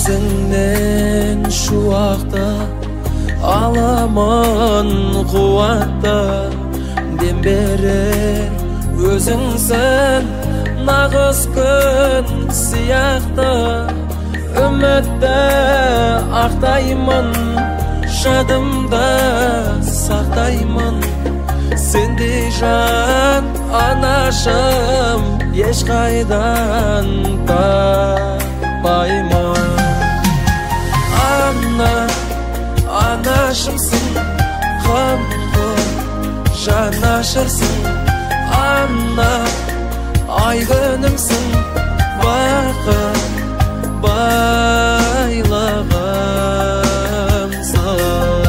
Өзіңнен шуақта аламын қуатта, дем берер өзіңсің нағыз күн сияқты. Үмітті ақтаймын, жадымда сақтаймын. Сендей жан анашым ешқайдан таппаймын. Анашымсың, қамқор жанашырсың. Ай күнімсің, бақыт байлығымсың.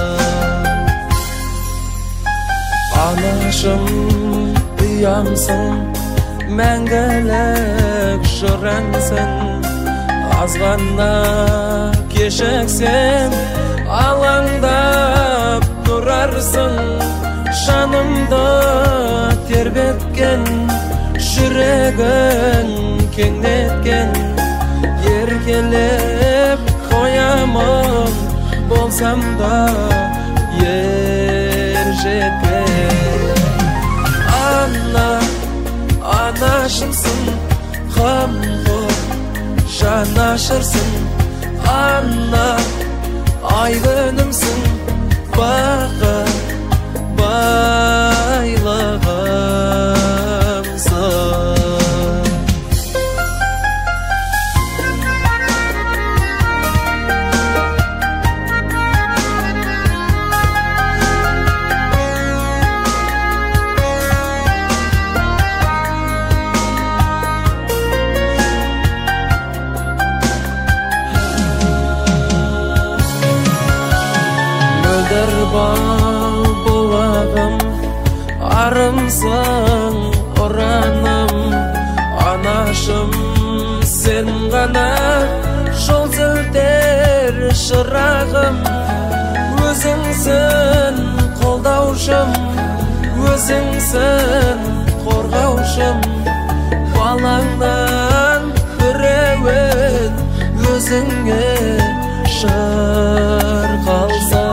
Анашым ұямсың, мәңгілік жыраңсың. Аз ғана кешіксем алаңдап тұрарсың. Жанымды тербеткен, жүрегің кеңнеткен. Еркелеп қоямын, болсам да ер жеткен. Анашымсың, қамқор жанашырсың. Ай күнімсің, бақыт байлығымсың. Мөлдір бал бұлағым, арымсың ұраным. Анашым сен ғана, жол сілтер шырағым. Өзіңсің қолдаушым, өзіңсің қорғаушым. Балаңнан біреуін өзіңе шырқалса.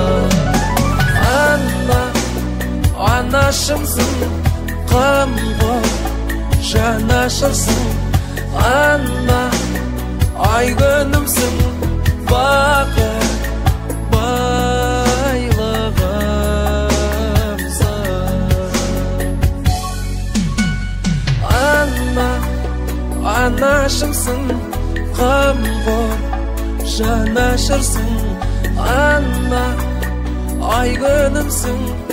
Анашымсың, қамқор жанашырсың. Ай күнімсің, бақыт байлығымсың. Анашымсың, қамқор жанашырсың. Ай күнімсің,